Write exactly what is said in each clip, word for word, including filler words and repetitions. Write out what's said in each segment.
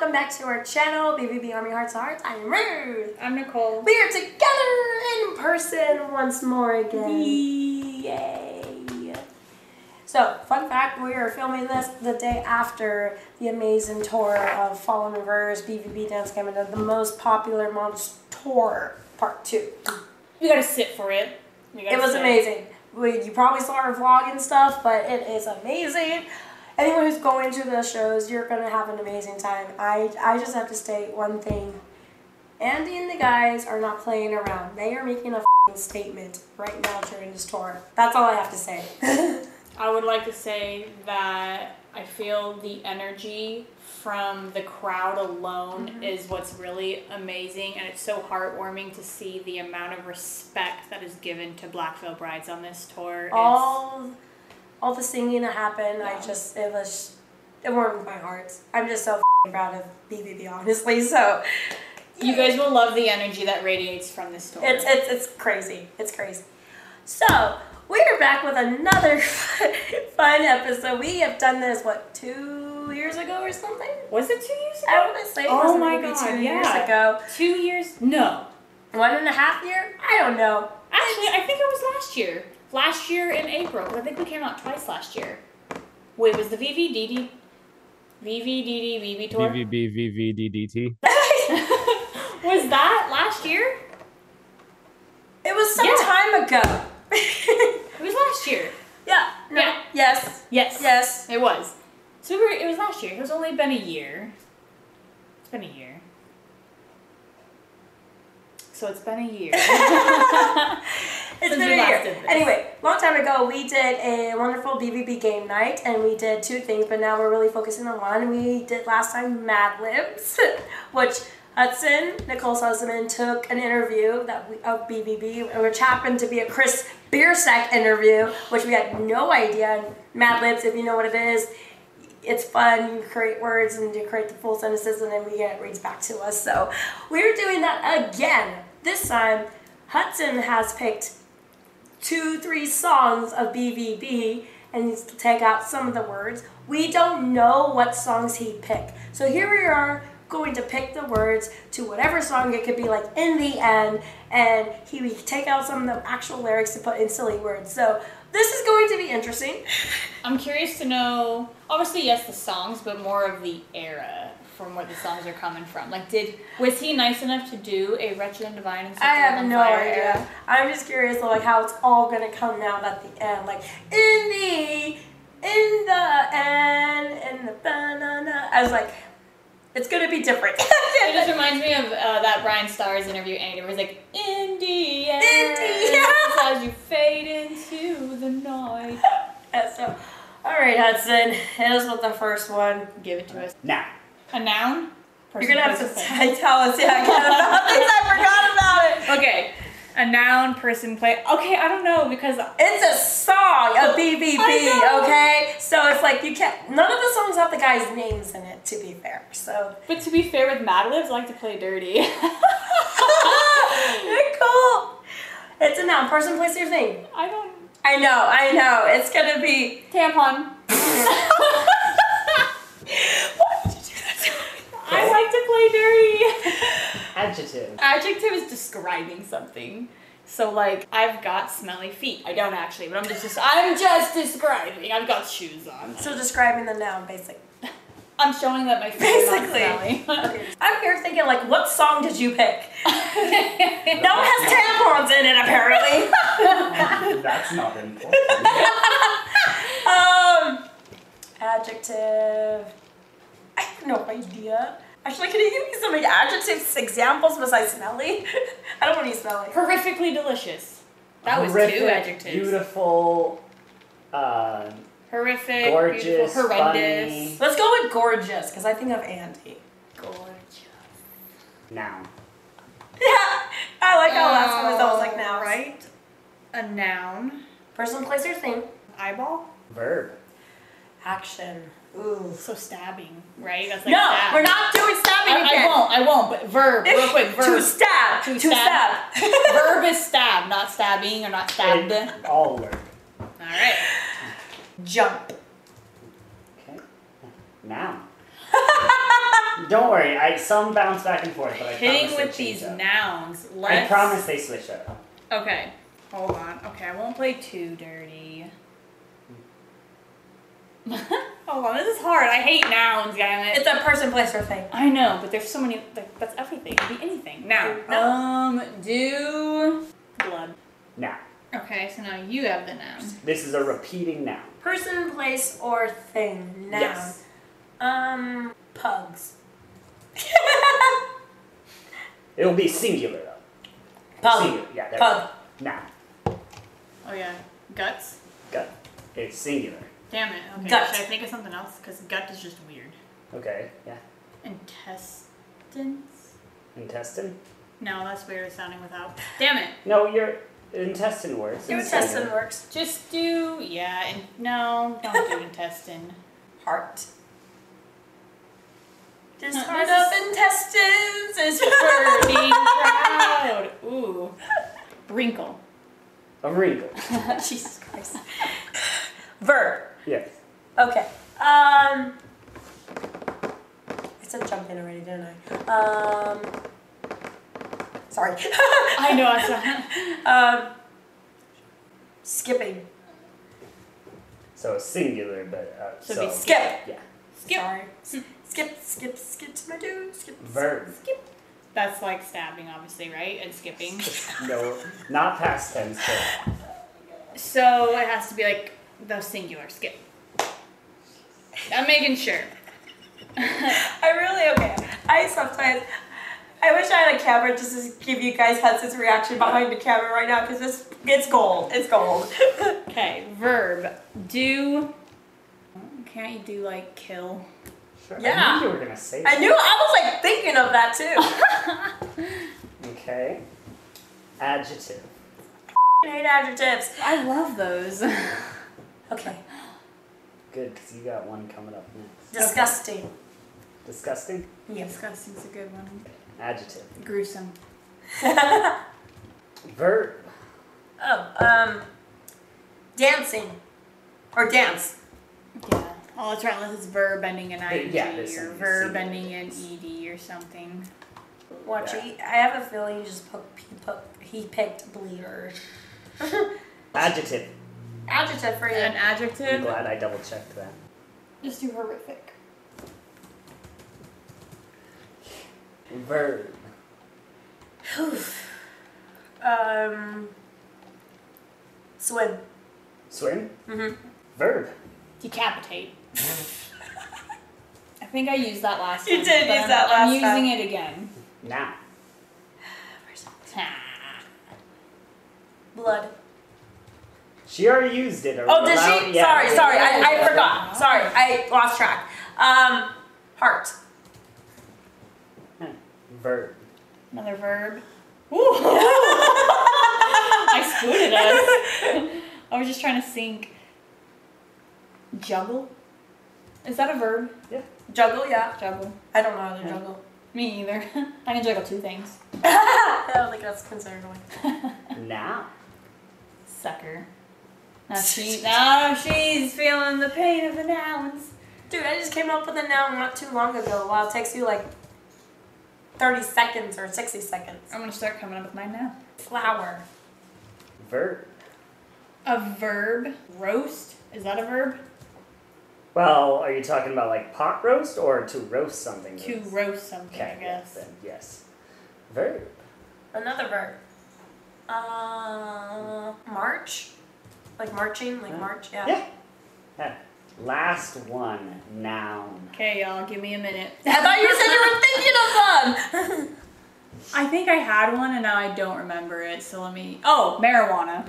welcome back to our channel, B V B Army Hearts to Hearts. I'm Ruth. I'm Nicole. We are together in person once more again. Yay. So, fun fact, we are filming this the day after the amazing tour of Fallen Reverse, B V B Dance Gambit, the most popular Monster Tour Part two. You gotta sit for it. It was sit. amazing. We, you probably saw our vlog and stuff, but it is amazing. Anyone who's going to the shows, you're going to have an amazing time. I, I just have to state one thing. Andy and the guys are not playing around. They are making a f***ing statement right now during this tour. That's all I have to say. I would like to say that I feel the energy from the crowd alone mm-hmm. is what's really amazing, and it's so heartwarming to see the amount of respect that is given to Black Veil Brides on this tour. All... It's, All the singing that happened, yeah. I just, it was, it warmed my heart. I'm just so f***ing proud of B V B, honestly, so. You guys will love the energy that radiates from this tour. It's, it's, it's crazy. It's crazy. So, we are back with another fun episode. We have done this, what, two years ago or something? Was it two years ago? I want to say it oh was my maybe God, two yeah. years ago. Two years? No. One and a half year? I don't know. Actually, I think it was last year. Last year in April, because I think we came out twice last year. Wait, was the V V D D, V V D D, V V tour? V V B, V V D D T. Was that last year? It was some yeah. time ago. It was last year. Yeah. No. Yeah. Yes. Yes. Yes. It was. So we were, it was last year. It was only been a year. It's been a year. So it's been a year. It's been a year. Anyway, long time ago, we did a wonderful B V B game night, and we did two things, but now we're really focusing on one. We did last time Mad Libs, which Hudson, Nicole's husband, took an interview that we, of B V B, which happened to be a Chris Biersack interview, which we had no idea. Mad Libs, if you know what it is, it's fun. You create words and you create the full sentences, and then we get it reads back to us. So we're doing that again. This time, Hudson has picked two, three songs of B V B and needs to take out some of the words. We don't know what songs he picked. So here we are going to pick the words to whatever song it could be, like in the end, and he would take out some of the actual lyrics to put in silly words. So this is going to be interesting. I'm curious to know, obviously yes, the songs, but more of the era from where the songs are coming from. Like, did was he nice enough to do a Wretched and Divine and I have no idea. Era? I'm just curious though, like how it's all gonna come out at the end. Like in the in the end in the banana. I was like, it's gonna be different. It just reminds me of uh, that Brian Stars interview, and it was like, in the end, in the end, as you fade into the night. Yeah, so, all right, Hudson, hit us with the first one. Give it to us now. A noun? Person, You're gonna have to t- tell us, yeah, again about things. I forgot about it. Okay, a noun, person, place. Okay, I don't know because it's a song of B V B. Okay, so it's like you can't. None of the songs have the guys' names in it. To be fair, so. But to be fair, with Mad Libs, I like to play dirty. You're cool. It's a noun, person, place, or thing. I don't. I know, I know. It's gonna be tampon. I like to play dirty. Adjective. Adjective is describing something. So like, I've got smelly feet. I don't actually, but I'm just, just I'm just describing. I've got shoes on. So describing the noun, basically. I'm showing that my feet basically. are not smelly. Okay. I'm here thinking like, what song did you pick? No one has tampons in it, apparently. That's not important. um, adjective. I have no idea. Actually, can you give me some adjectives, examples besides smelly? I don't want to use smelly. Horrifically delicious. That Horrific, was two adjectives. Beautiful, uh, horrific, gorgeous, beautiful, horrendous. funny. Let's go with gorgeous, because I think of Andy. Gorgeous. Noun. Yeah, I like how last time I was like now. Right? A noun. Person, place, or thing. Eyeball. Verb. Action. Ooh. So stabbing, right? That's like no, stab. we're not doing stabbing I, again. I won't, I won't, but verb, real quick, verb. To stab. To, to stab. stab. Verb is stab, not stabbing or not stabbed. It, all work. Alright. Jump. Okay. Noun. Don't worry, I some bounce back and forth, but I Hitting promise they with change these up. nouns. I Let's... promise they switch up. Okay, hold on. Okay, I won't play too dirty. Hold on, this is hard. I hate nouns, damn it. It's a person, place, or thing. I know, but there's so many. Like, that's everything. It could be anything. Now, No. um, do blood. Now, Okay, so now you have the noun. this is a repeating noun. Person, place, or thing. Noun. Yes. Um, pugs. It'll be singular though. Pug. Singular. Yeah, there Pug. we go. Now, Oh yeah, guts. gut. It's singular. Damn it. Okay, Gut. should I think of something else? Because gut is just weird. Okay, yeah. Intestines. Intestine? No, that's weird sounding without. Damn it. No, your intestine works. Your It's intestine singular. works. Just do yeah, and no, don't do intestine. Heart. This No, heart this of intestines is For being proud. Ooh. Wrinkle. A wrinkle. Jesus Christ. Verb. Yes. Okay. Um. I said jump in already, didn't I? Um. Sorry. I know. I saw. um. Skipping. So singular, but uh, So so, be Skip. yeah. Skip. Sorry. Skip, skip, skip to my dude. Skip. Verb. Skip. That's like stabbing, obviously, right? And skipping. No, not past tense. But So it has to be like the singular. Skip. I'm making sure. I really okay. I sometimes. I wish I had a camera just to give you guys Hudson's reaction behind the camera right now because it's it's gold. It's gold. Okay. Verb. Do. Can't you do like kill? sure. Yeah. I knew you were gonna say that. I knew. I was like thinking of that too. Okay. Adjective. I hate adjectives. I love those. Okay. Good, because you got one coming up next. Disgusting. Disgusting. Yes. Disgusting's a good one. Adjective. Gruesome. Verb. Oh, um, dancing, or dance. Yeah. Oh, that's right. Unless it's verb ending in ing Yeah, this or one is verb singular ending in dance. ed or something. Watch, Yeah. he, I have a feeling he just put, he put, he picked bleeder. Adjective. Adjective for you. An I'm adjective. glad I double checked that. Just do horrific. Verb. um, swim. Swim. Mm-hmm. Verb. Decapitate. I think I used that last You time. did but use I'm, that I'm last using time. it again. Now. Blood. She already used it. Oh, did Allow- she? yeah. Sorry, sorry, I, I forgot. Sorry, I lost track. Um, heart. Verb. Another verb. Ooh. I scooted us. I was just trying to think. Juggle? Is that a verb? Juggle, yeah. Juggle. I don't know how to Yeah. juggle. Me either. I can juggle two things. I don't think that's considered one. Now. Sucker. Now she, now she's feeling the pain of the nouns. Dude, I just came up with a noun not too long ago. Wow, it takes you like thirty seconds or sixty seconds. I'm gonna start coming up with mine now. Flower. Verb. A verb. Roast. Is that a verb? Well, are you talking about like pot roast or to roast something? To that's- roast something, Okay, I guess. Then yes. Verb. Another verb. Uh, march. Like marching, like Yeah. march, yeah. Yeah. Yeah. Last one. Noun. Okay, y'all, give me a minute. I thought you said you were thinking of them. I think I had one and now I don't remember it, so let me. Oh, marijuana.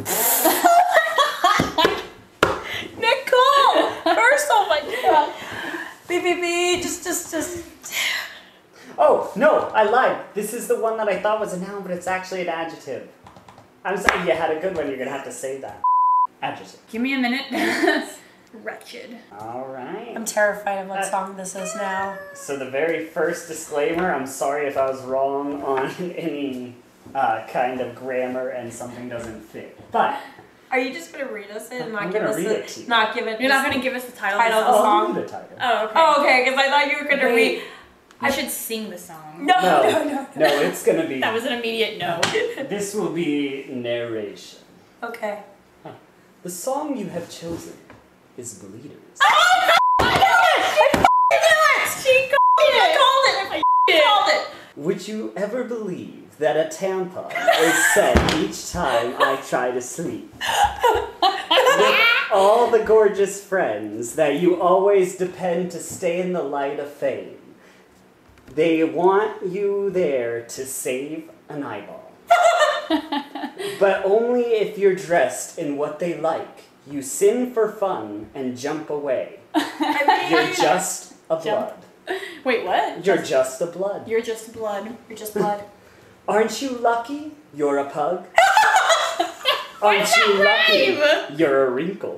Nicole! First, oh my god. B B B, just, just, just. Oh no, I lied. This is the one that I thought was a noun, but it's actually an adjective. I'm sorry. You had a good one. You're gonna have to say that. Adjective. Give me a minute. Wretched. All right. I'm terrified of what Uh, song this is now. So the very first disclaimer, I'm sorry if I was wrong on any uh, kind of grammar and something doesn't fit. But Are you just gonna read us it and not I'm give gonna us read the, it to you. not give it You're the- not gonna give us the title, Title of of the the song? I'll song? do the title. Oh, okay. Oh, okay, because I thought you were gonna Wait. read. I should sing the song. No, No, no, no. no, it's gonna be. That was an immediate no. This will be narration. Okay. The song you have chosen is Bleeders. Oh, no! I knew it! I knew it! She called it! I called it! I called it! Would you ever believe that a tampon is said each time I try to sleep? With all the gorgeous friends that you always depend to stay in the light of fame, they want you there to save an eyeball. But only if you're dressed in what they like. You sin for fun and jump away. You're just a blood. Wait, what? You're just a blood. You're just blood. You're just blood. Aren't you lucky you're a pug? Aren't Why'd you that lucky rhyme? you're a wrinkle?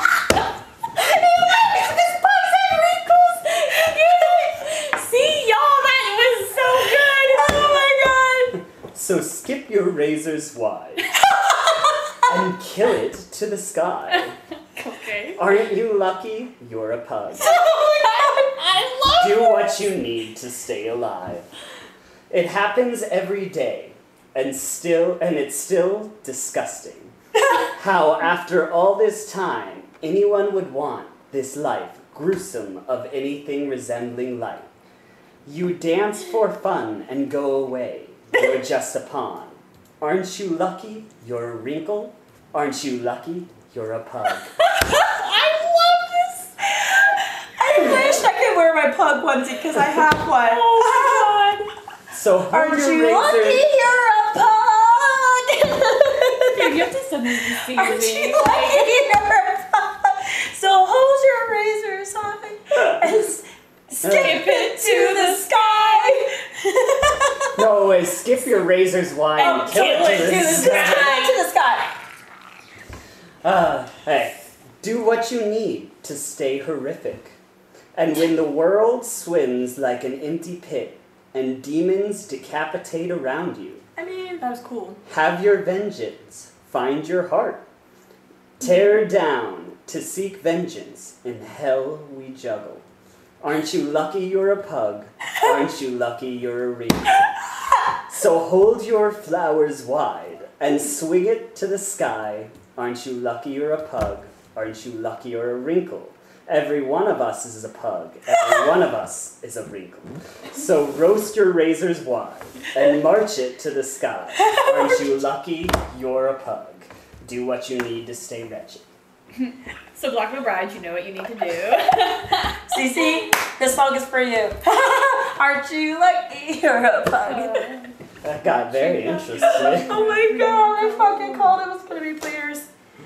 See, y'all, that was so good. Oh my god! So skip your razors wide and kill it to the sky. Okay. Aren't you lucky you're a pug? I love Do what you need to stay alive. It happens every day, and still, and it's still disgusting. How after all this time, anyone would want this life gruesome of anything resembling light. You dance for fun and go away. You're just a pawn. Aren't you lucky you're a wrinkle? Aren't you lucky you're a pug? I love this. I wish I could wear my pug onesie because I have one. Oh my god. So hold Aren't your you lucky razor. you're a pug? Dude, you have to send this to Steve. Aren't you lucky you're a pug? So hold your razor aside and s- skip it to the sky. No way, skip your razors wide and kill it to the sky. To the sky. Uh, hey, do what you need to stay horrific. And when the world swims like an empty pit and demons decapitate around you, I mean, That was cool. have your vengeance, find your heart. Tear down to seek vengeance, in hell we juggle. Aren't you lucky you're a pug? Aren't you lucky you're a wrinkle? So hold your flowers wide and swing it to the sky. Aren't you lucky you're a pug? Aren't you lucky you're a wrinkle? Every one of us is a pug. Every one of us is a wrinkle. So roast your razors wide and march it to the sky. Aren't you lucky you're a pug? Do what you need to stay wretched. So, Black McBride, you know what you need to do. Cece, this song is for you. Aren't you lucky you're a pug? That got very interesting. Oh my god, I fucking called it was gonna be Bleeders.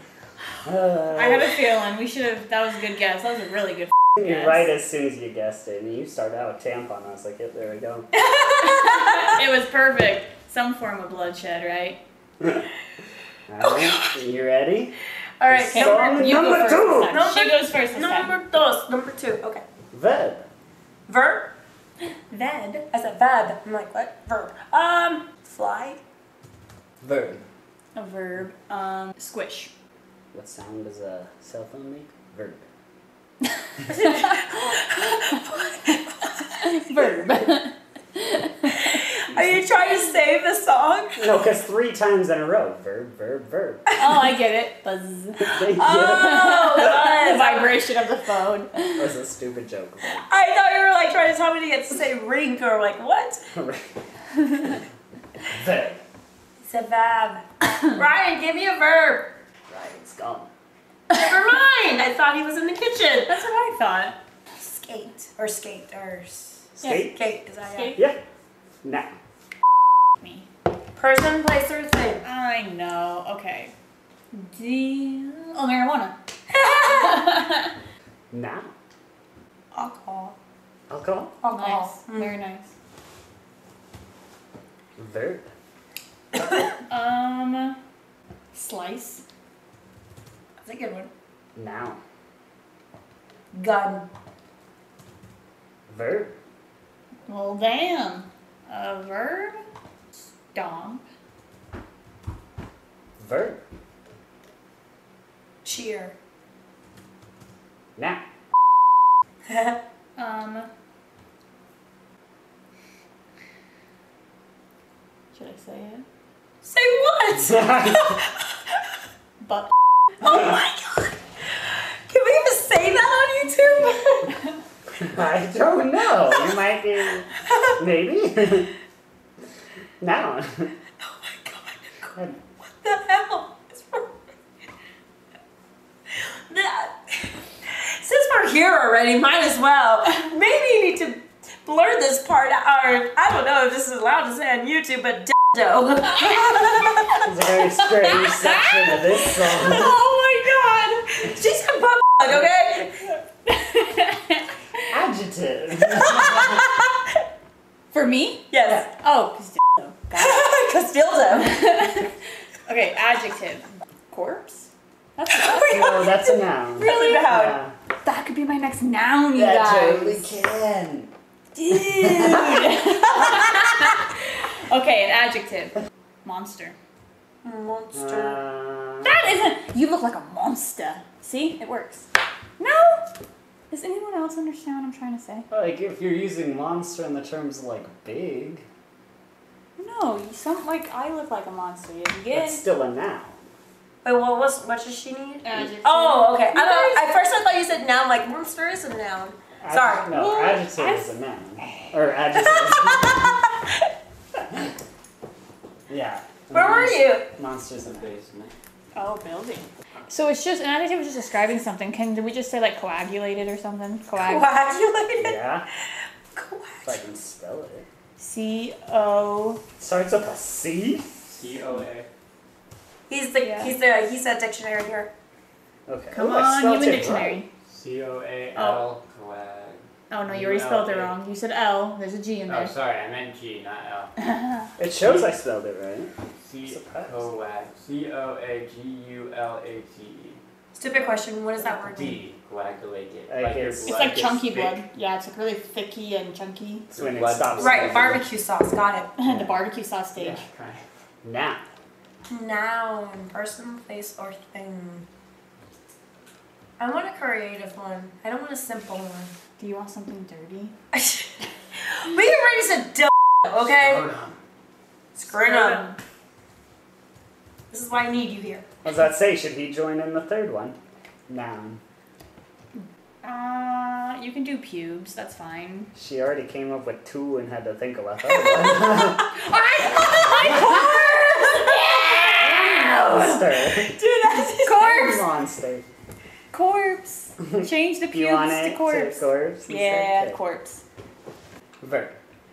Uh, I had a feeling we should have. That was a good guess. That was a really good You're guess. right as soon as you guessed it. And you started out with tampon. I was like, yep, there we go. It was perfect. Some form of bloodshed, right? Alright, you ready? Alright, Okay, Song you number go first two. this time. She goes first this time. number dos, number two. Okay. Verb. Verb? Ved. I said verb. I'm like, what? Verb. Um, fly. Verb. A verb. Um, squish. What sound does a cell phone make? Verb. Verb. Are you trying to save the song? No, because three times in a row. Verb, verb, verb. Oh, I get it. Buzz. Thank you. Oh, The buzz. vibration of the phone. That was a stupid joke. I thought you were like trying to tell me to get to say rink or like what? Verb. It's a verb. Ryan, give me a verb. Right, it's gone. Never mind. I thought he was in the kitchen. That's what I thought. Skate or skate or s- Skate? skate. Is that Skate. Yeah. Now. Me. Person, place, or thing? I know. Okay. D. Oh, marijuana. Now. Alcohol. Alcohol. Alcohol. Nice. Very nice. Verb. Um. Slice. That's a good one. Now. Gun. Verb. Well, damn. A verb. Stomp. Verb. Cheer. Now. Um. Should I say it? Say what? But. Oh my god! Can we even say that on YouTube? I don't know. You might be. Maybe. Now. Oh my god. What the hell is wrong? That. Since we're here already, might as well. Maybe you need to blur this part out. Or I don't know if this is allowed to say on YouTube, but dildo. It's a very strange section of this song. Oh my god! She said butt plug, okay? Adjective. For me? Yes. Oh, because dildo. Got Because dildo. it. Okay, adjective. Corpse? That's a, No, that's a noun. Really? Yeah. that could be my next noun, you That guys. totally can. Dude. Okay, an adjective. Monster. Monster. Uh, That isn't. You look like a monster. See? It works. No? Does anyone else understand what I'm trying to say? like if you're using monster in the terms of like big, No, you some like I look like a monster. You get that's still a noun. Wait, what was what does she need? adjective. Oh, okay. I You thought, guys- at first I thought you said noun, like monster is a noun. Ad- Sorry. No, Well, adjective I- is a noun. Or adjective is Yeah. Where were you? Monsters in the basement. Oh, building. So it's just an adjective is just describing something. Can did we just say like coagulated or something? Coag. Coagulated. Yeah. If I can spell it. C O. Starts with a C? C O A. He's the Yeah. he's the he's that dictionary here. Okay. Come Oh, I on, spelled human it dictionary. right. C O A L. Coag. Oh no, you already spelled it wrong. You said L. There's a G in Oh, there. sorry, I meant G, not L. It shows I spelled it right. C Surprised. Coag. C O A G U L A T E. Stupid question. What does that word mean? D. Coagulated. I Like your guess- It's blood like gets chunky thick. blood. Yeah, it's like really thicky and chunky. It's when it Blood- stops. Right, barbecue sauce. Got the barbecue sauce stage. Yeah, kind of. Now. it. Noun, person, place, or thing. I want a creative one. I don't want a simple one. Do you want something dirty? We already said dildo, okay? Scrotum. Scrotum. This is why I need you here. What does that say? Should he join in the third one? Noun. Uh, you can do pubes. That's fine. She already came up with two and had to think of a third one. Monster. Dude, that's Corpse. Monster. Corpse. Change the You want pubes it to corpse. to corpse? instead? Yeah, Okay. corpse. Verb.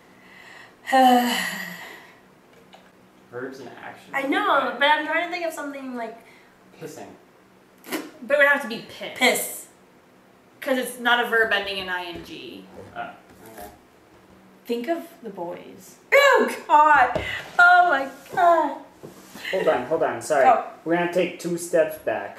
Verbs and actions. I know, but I'm trying to think of something like Pissing. But it would have to be piss. piss. Because it's not a verb ending in ing. Oh, okay. Think of the boys. Oh god. Oh my god. Hold on, hold on. Sorry. Go. We're going to take two steps back.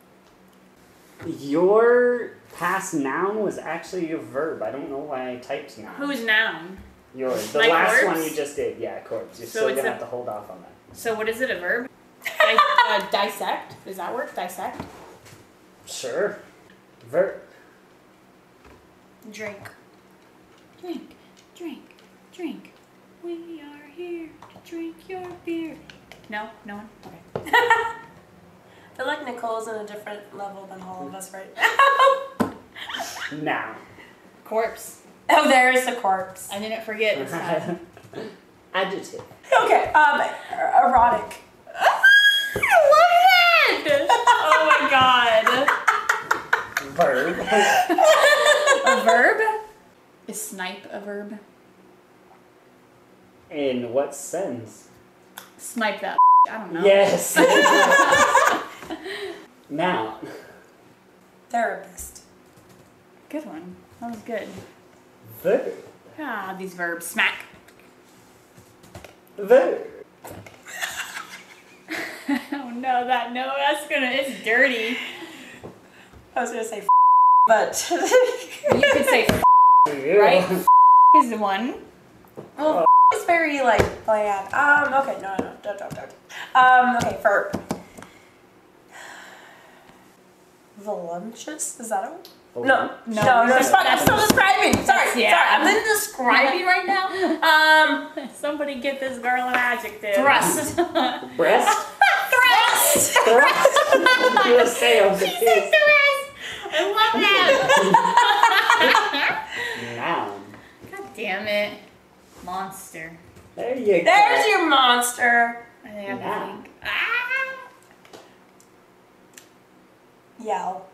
Your past noun was actually a verb. I don't know why I typed noun. Who's noun? Yours. The My last corpse? one you just did. Yeah, corpse. You're So still it's going to a- have to hold off on that. So what is it, a verb? Di- uh, dissect? Does that work? Dissect? Sure. Verb. Drink. Drink, drink, drink. We are here to drink your beer. No? No one? Okay. I feel like Nicole's in a different level than all of us right now. Noun. Corpse. Oh, there's the corpse. I didn't forget this time. Adjective. Okay, um, er- erotic. Look at that! Oh my god. Verb. A verb? Is snipe a verb? In what sense? Snipe that. I don't know. Yes. Noun. Therapist. Good one. That was good. Verb. Ah, these verbs. Smack. Verb. Oh no, that no, that's gonna, it's dirty. I was gonna say f- but You could say f- You. right? Is the one. well, f- it's very like bland. Um, okay, no, no, don't, don't, don't. Um, okay, verb. Voluptuous? Is that a word? Oh, No, No, no, no, that's- it's fine. I'm still describing. Sorry, Yeah. sorry. I'm in describing right now. Um, Some somebody get this girl an adjective. Thrust. Breast? Thrust! Thrust? U S A on the She said kids. thrust! I love that! Noun. God damn it. Monster. There you go. There's your monster. I think I have to Now. think. Ah! Yell.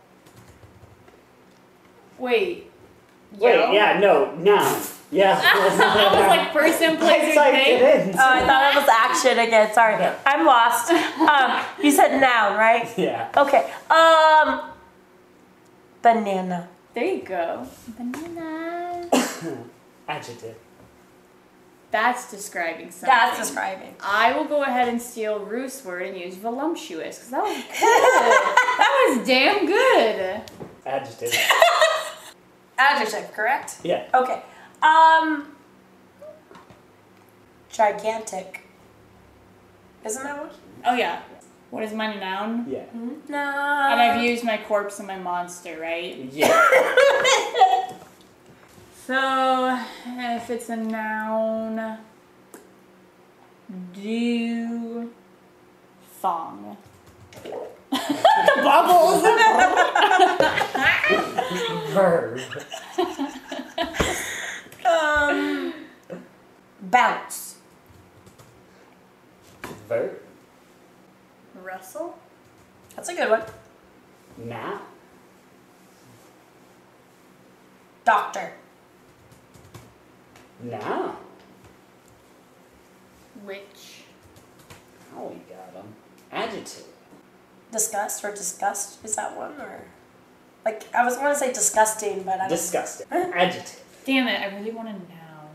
Wait. Wait, Yell? yeah, no, noun. Yeah. I was like person, place, I or typed thing. it in. Oh, I thought it was action again. Sorry, Yeah. I'm lost. Um, you said noun, right? Yeah. Okay. Um, banana. There you go. Banana. Adjective. That's describing something. That's describing. I will go ahead and steal Ruth's word and use voluptuous, because that was good. That was damn good. Adjective. Adjective, correct? Yeah. Okay. Um, gigantic. Isn't that what? Oh, yeah. What is my noun? Yeah. No. And I've used my corpse and my monster, right? Yeah. So, if it's a noun, do thong. The bubbles. Verb. um, bounce. Verb. Russell. That's a good one. Noun. Doctor. Noun. Witch. Oh, we got them. Adjective. Disgust or disgust? Is that one or? Like, I was going to say disgusting, but I don't. Disgusting. Adjective. Damn it, I really want a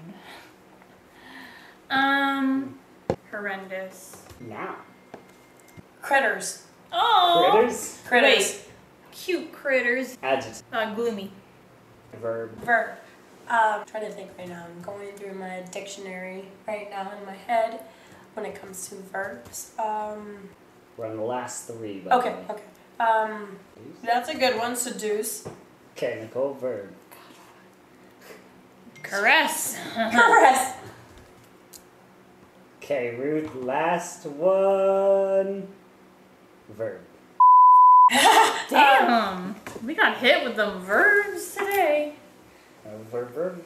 noun. Um, horrendous. Noun. Critters. Oh, Critters. Critters. Wait. Cute critters. Adjective. Uh, gloomy. Verb. Verb. Um, I'm trying to think right now. I'm going through my dictionary right now in my head when it comes to verbs. Um, We're on the last three. by the okay, way. okay. Um, that's a good one. Seduce. Okay, Nicole. Verb. Caress. Caress. Okay, Ruth. Last one. Verb. Damn. We got hit with the verbs today. Uh, verb. Verb.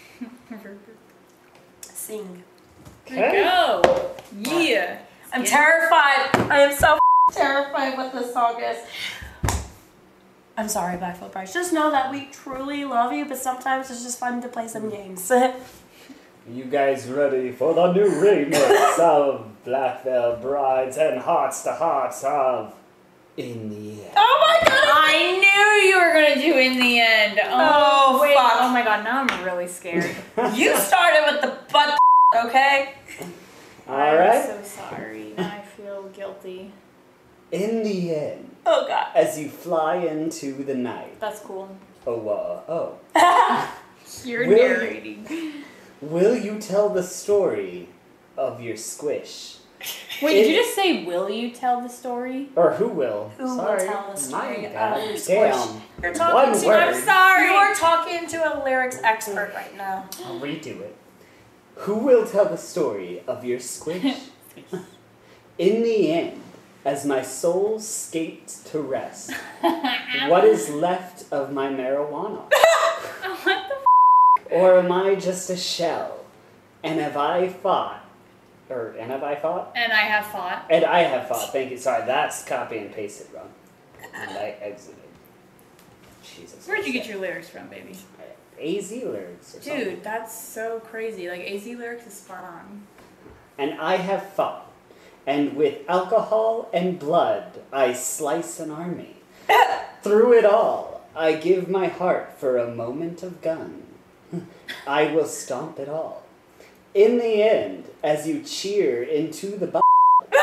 Sing. There we go. Yeah. I'm Yeah. terrified. I am so terrified what this song is. I'm sorry, Blackfoot Bryce. Just know that we truly love you, but sometimes it's just fun to play some games. You guys ready for the new remix of Black Veil Brides and Hearts to Hearts of In the End? Oh my god! I knew you were gonna do in the end. Oh, Oh, wait. fuck. Oh my god, now I'm really scared. You started with the butt, okay? I'm Alright. so sorry. Now I feel guilty. In the end, Oh god. as you fly into the night. That's cool. Oh, uh, oh. You're Will you- narrating. Will you tell the story of your squish? Wait, It- did you just say, will you tell the story? Or who will? Who will Sorry. tell the story My of God. your squish? Damn. You're talking One to word. I'm sorry. You are talking to a lyrics expert right now. I'll redo it. Who will tell the story of your squish? In the end, as my soul skates to rest, what is left of my marijuana? What the Or am I just a shell? And have I fought? Or, and have I fought? And I have fought. And I have fought. Thank you. Sorry, that's copy and pasted wrong. And I exited. Jesus. Where'd you get your lyrics from, baby? A Z lyrics or something. Dude, that's so crazy. Like, A Z lyrics is spot on. And I have fought. And with alcohol and blood, I slice an army. Through it all, I give my heart for a moment of gun. I will stomp it all. In the end, as you cheer into the b-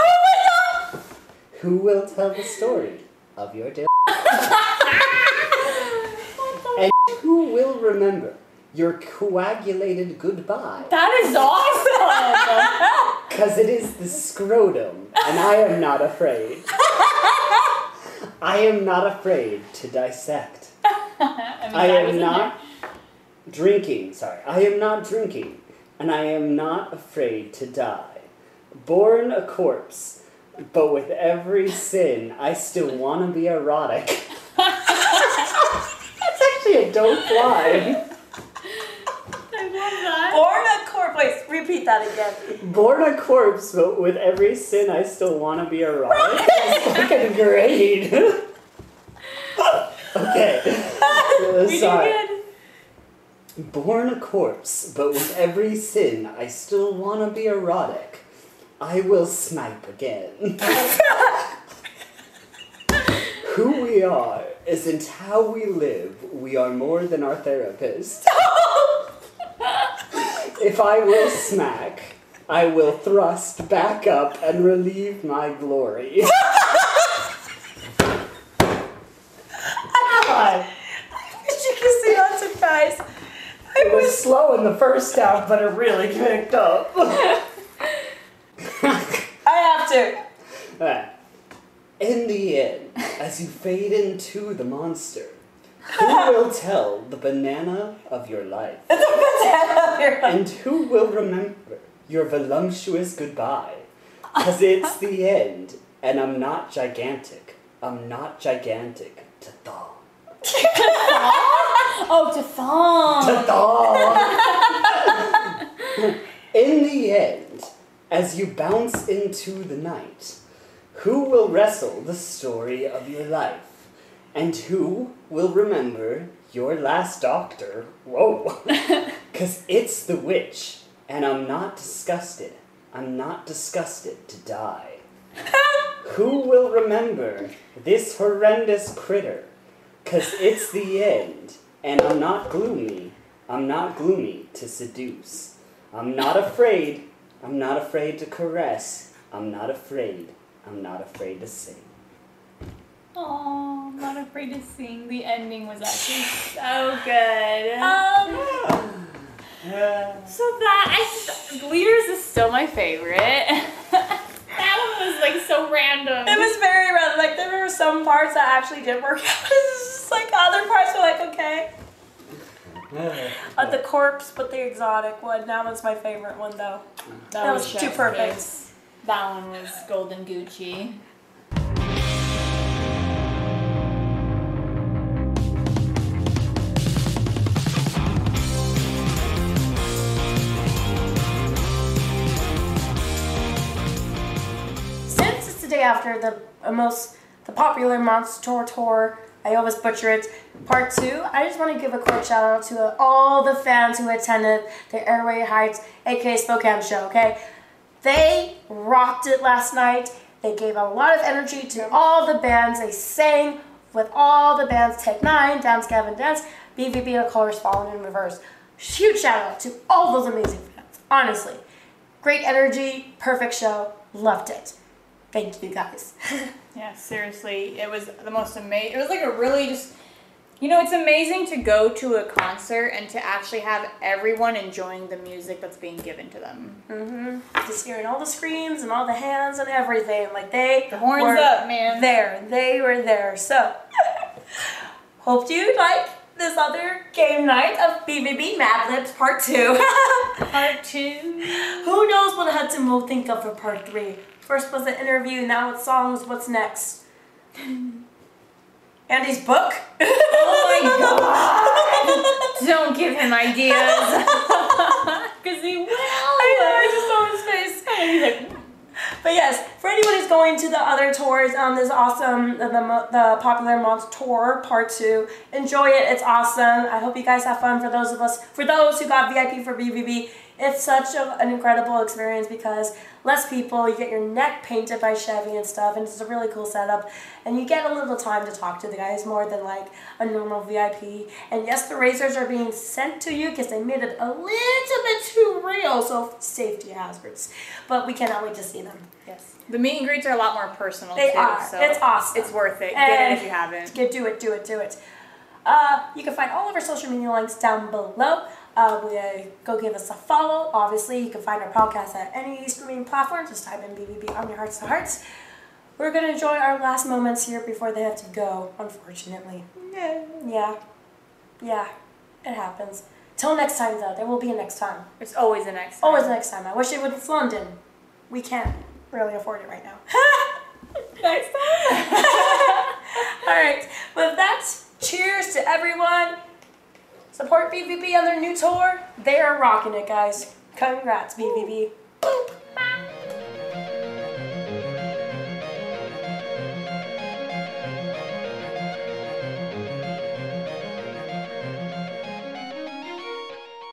who will tell the story of your day? And who will remember your coagulated goodbye? That is awesome! Because it is the scrotum, and I am not afraid. I am not afraid to dissect. I, mean, I that was am in not drinking, sorry, I am not drinking and I am not afraid to die. Born a corpse, but with every sin, I still want to be erotic. That's actually a dope line. I love that. Born a corpse. Wait, repeat that again. Born a corpse, but with every sin, I still want to be erotic. That's fucking great. Okay. Uh, We sorry. did good. Born a corpse, but with every sin, I still want to be erotic. I will snipe again. Who we are isn't how we live. We are more than our therapist. If I will smack, I will thrust back up and relieve my glory. I wish you could see that, too, guys. I It was was. slow in the first half, but it really picked up. I have to. Alright. In the end, as you fade into the monster, who will tell the banana of your life? And who will remember your voluptuous goodbye? Cause it's the end, and I'm not gigantic. I'm not gigantic to thaw. Oh, to thong. To thaw! In the end, as you bounce into the night, who will wrestle the story of your life? And who will remember your last doctor? Whoa! Cause it's the witch, and I'm not disgusted. I'm not disgusted to die. Who will remember this horrendous critter? Cause it's the end, and I'm not gloomy. I'm not gloomy to seduce. I'm not afraid. I'm not afraid to caress. I'm not afraid. I'm not afraid to sing. Oh, I'm not afraid to sing. The ending was actually so good. Um, So that I Leaders is still my favorite. That one was like so random. it was very random. Like, there were some parts that actually did work out. It's just like other parts were like, okay. Uh, the corpse, but the exotic one. That was my favorite one, though. That was too Chef's perfect. Kiss. That one was Golden Gucci. Since it's the day after the uh, most the popular Monster Tour tour, I always butcher it, part two, I just want to give a quick shout out to uh, all the fans who attended the Airway Heights, aka Spokane show, okay? They rocked it last night. They gave a lot of energy to all the bands. They sang with all the bands, Tech Nine, Dance Gavin Dance, B V B, The Colors Falling in Reverse. Huge shout out to all those amazing fans, honestly. Great energy, perfect show, loved it. Thank you guys. Yeah, seriously, it was the most amazing. It was like a really just, you know, it's amazing to go to a concert and to actually have everyone enjoying the music that's being given to them. Mm-hmm. Just hearing all the screams and all the hands and everything. Like, they The horns were up, man. there. They were there. So, hope you like this other game night of B B B Mad Libs Part two. Part two. Who knows what Hudson will think of for Part three. First was the interview, now it's songs. What's next? Andy's book? Oh my god! Don't give him ideas. Because he will. I know, I just saw his face. And he's like, But yes, for anyone who's going to the other tours, um, this awesome, the, the, the Popular Monster Tour Part two. Enjoy it, it's awesome. I hope you guys have fun. For those of us, for those who got V I P for B B B, it's such a, an incredible experience because less people, you get your neck painted by Chevy and stuff, and it's a really cool setup. And you get a little time to talk to the guys more than like a normal V I P. And yes, the razors are being sent to you because they made it a little bit too real, so safety hazards. But we cannot wait to see them. yes. The meet and greets are a lot more personal They too. are. So It's awesome. It's worth it. Get And- it if you haven't. Get, do it, do it, do it. Uh, you can find all of our social media links down below. Uh, we, uh, go give us a follow. Obviously, you can find our podcast at any streaming platform. Just type in B B B on your hearts to hearts. We're going to enjoy our last moments here before they have to go, unfortunately. Yeah. Yeah. Yeah. It happens. Till next time, though. There will be a next time. There's always a next time. Always a next time. I wish it was London. We can't really afford it right now. Next time. All right. With that, cheers to everyone. Support B V B on their new tour. They are rocking it, guys. Congrats, B V B.